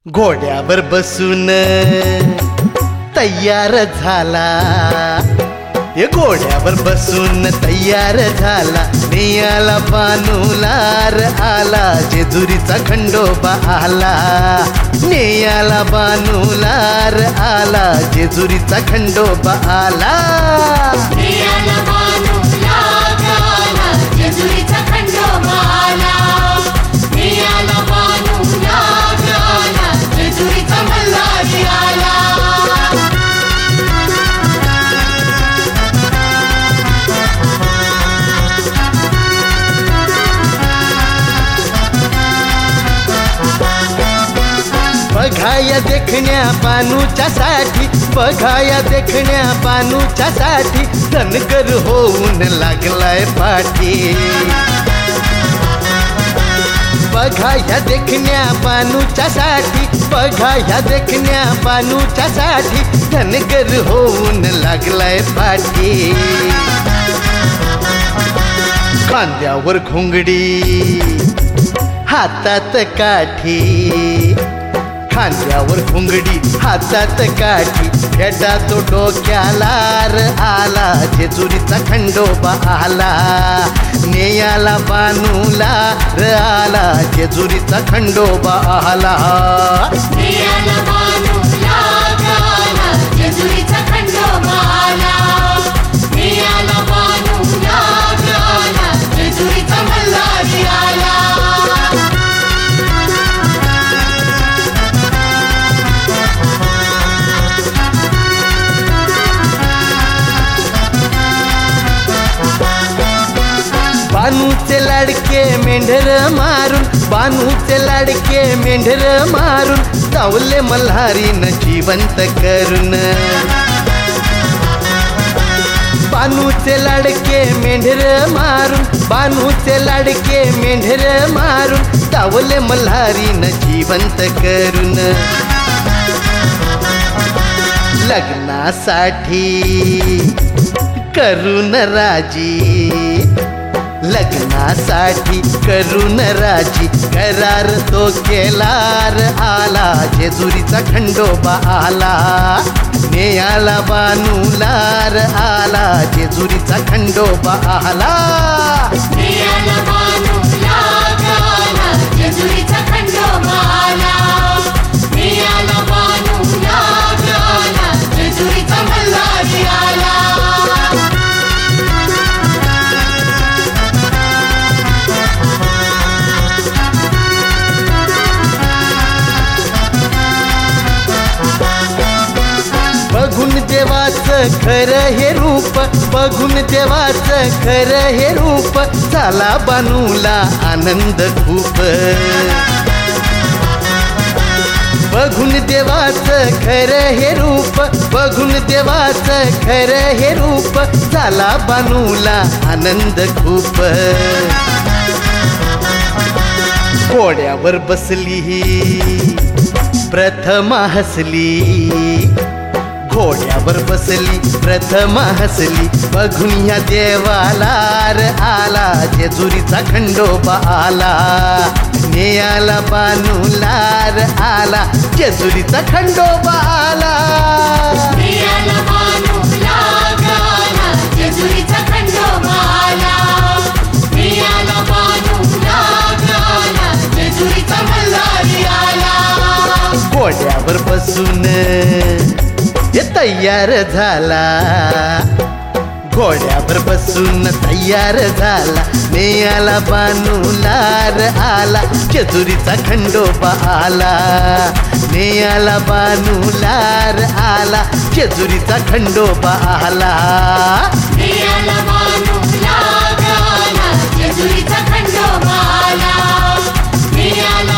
घोड्यावर बसून तयार झाला, घोड्यावर बसून तयार झाला, नेयाला बानुलार आला, जेजुरीचा खंडोबा आला, नेयाला बानुलार आला, जेजुरीचा खंडोबा आला, नेयाला बानुलार आला, जेजुरीचा खंडोबा आला, नेयाला बानुलार आला, जेजुरीचा मल्हारी आला. बघाया देखण्या बानूच्या साठी, बघाया देखण्या बानूच्या साठी, धनगर होऊन लागलाय पाठी. बघाया देखण्या बानूच्या साठी, बघाया देखण्या बानूच्या साठी, धनगर होऊन लागलाय पाठी. खांद्यावर घोंगडी हातात काठी, खांद्यावर घोंगडी हातात काठी, फेटा तो डोक्यालार आला, जेजुरीचा खंडोबा आला, नेयाला बानुलार आला, जेजुरीचा खंडोबा आला, नेयाला बानुलार आला, जेजुरीचा खंडोबा आला, नेयाला बानुलार आला, जेजुरीचा मल्हारी आला. बानूचे लाडके मेंढर मारून, बानूचे लाडके मेंढर मारून, चावले मल्हारीनं जिवंत करून. बानूचे लाडके मेंढर मारून, बानूचे लाडके मेंढर मारून, चावले मल्हारीनं जिवंत करून. लग्नासाठी करून राजी, लग्नासाठी करून राजी, करार तो केलार आला, जेजुरीचा खंडोबा आला, नेयाला बानुलार आला, जेजुरीचा खंडोबा आला, नेयाला बानुलार आला, जेजुरीचा खंडोबा आला, नेयाला बानुलार आला, जेजुरीचा मल्हारी आला. बघून देवाचं खरं हे रूप, बघून देवाचं खरं हे रूप, झाला बानूला आनंद खूप. बघून देवाचं खरं हे रूप, बघून देवाचं खरं हे रूप, झाला बानूला आनंद खूप. घोड्यावर बसली प्रथमा हसली, घोड्यावर बसली प्रथमा हसली, बघून या देवालार आला, जेजुरीचा खंडोबा आला, नेयाला बानुलार आला, जेजुरीचा खंडोबा आला, नेयाला बानुलार आला, जेजुरीचा खंडोबा आला, नेयाला बानुलार आला, जेजुरीचा मल्हारी आला. घोड्यावर बसून तयार झाला, घोड्यावर बसून तयार झाला, नेयाला बानुलार आला, जेजुरीचा खंडोबा आला, नेयाला बानुलार आला, जेजुरीचा खंडोबा आला, नेयाला बानुलार आला, जेजुरीचा खंडोबा आला, नेयाला